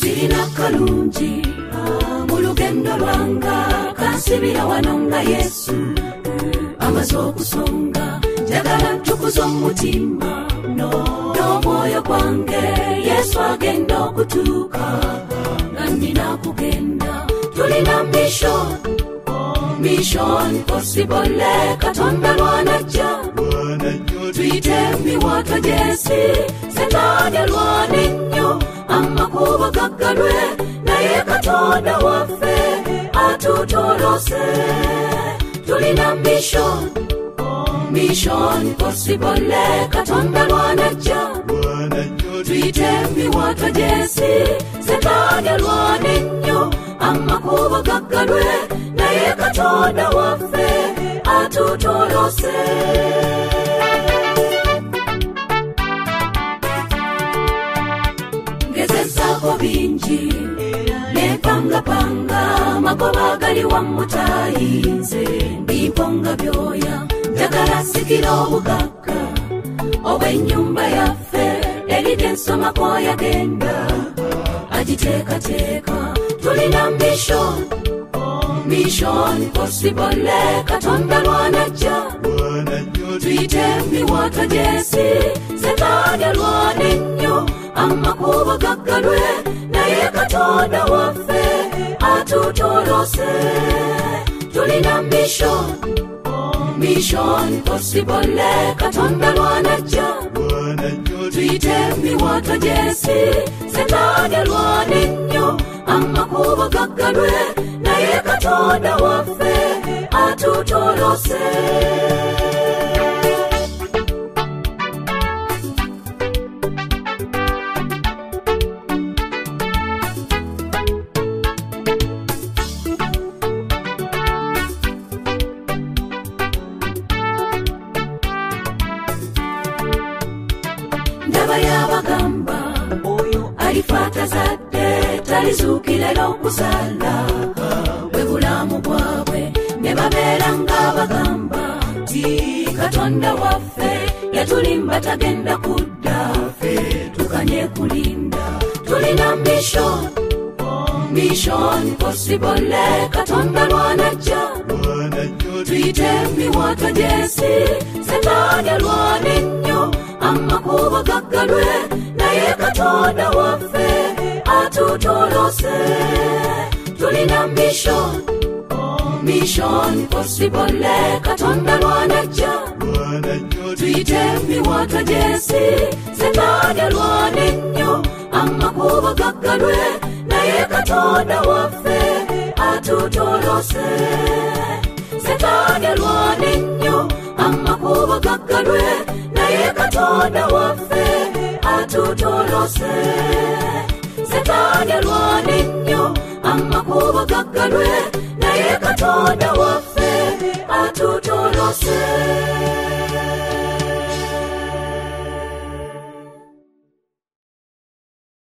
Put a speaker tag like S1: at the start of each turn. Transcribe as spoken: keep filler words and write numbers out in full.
S1: sirina kalungi mu lugendo lwanga kansibira wano nga Yesu amaze okusonga njagala ntukuza omutima n'omwoyo gwange Yesu agenda okutuuka nga nnina kugenda tulina mission mission possible katonda lwanajja tuyite miwaatwa gy'ensi Setaani alwana ennyo amakubo gaggalwe naye katonda waffe atutoolose tulina mission mission possible katonda lwanajja tuyite miwaatwa gy'ensi Setaani alwana ennyo amakubo gaggalwe naye katonda waffe atutoolose ngezezzaako bingi nepangapanga magoba gali wammutayinze ndimponga byoya njagala sikira obugagga obw'ennyumba yaffe eride ensomako yagenda agiteekateeka tulina mission mission possible katonda lwanajja tuyite miwaatwa gy'ensi Setaani alwana ennyo amakubo gaggalwe naye katonda waffe atutoolose tulina mission mission possible katonda lwanajja tuyite miwaatwa gy'ensi Setaani alwana ennyo amakubo gaggalwe naye katonda waffe atutoolose ndaba y'abagamba oyo alifaata zadde talizuukira l'okusala bwe bulamu bwabwe ne babeera ng'abagamba ti katonda waffe yatulimba tagenda kudda ffe tukanye kulinda tulina mission mission possible katonda lwanajja tuyite miwaatwa gy'ensi Setaani alwana ennyo amakubo gaggalwe naye katonda waffe atutoolose tulina mission mission possible katonda lwanajja tuyite miwaatwa gy'ensi Setaani alwana ennyo amakubo gaggalwe naye katonda waffe atutoolose Setaani alwana ennyo amakubo gaggalwe naye katonda waffe atutoolose Setaani alwana ennyo amakubo gaggalwe naye katonda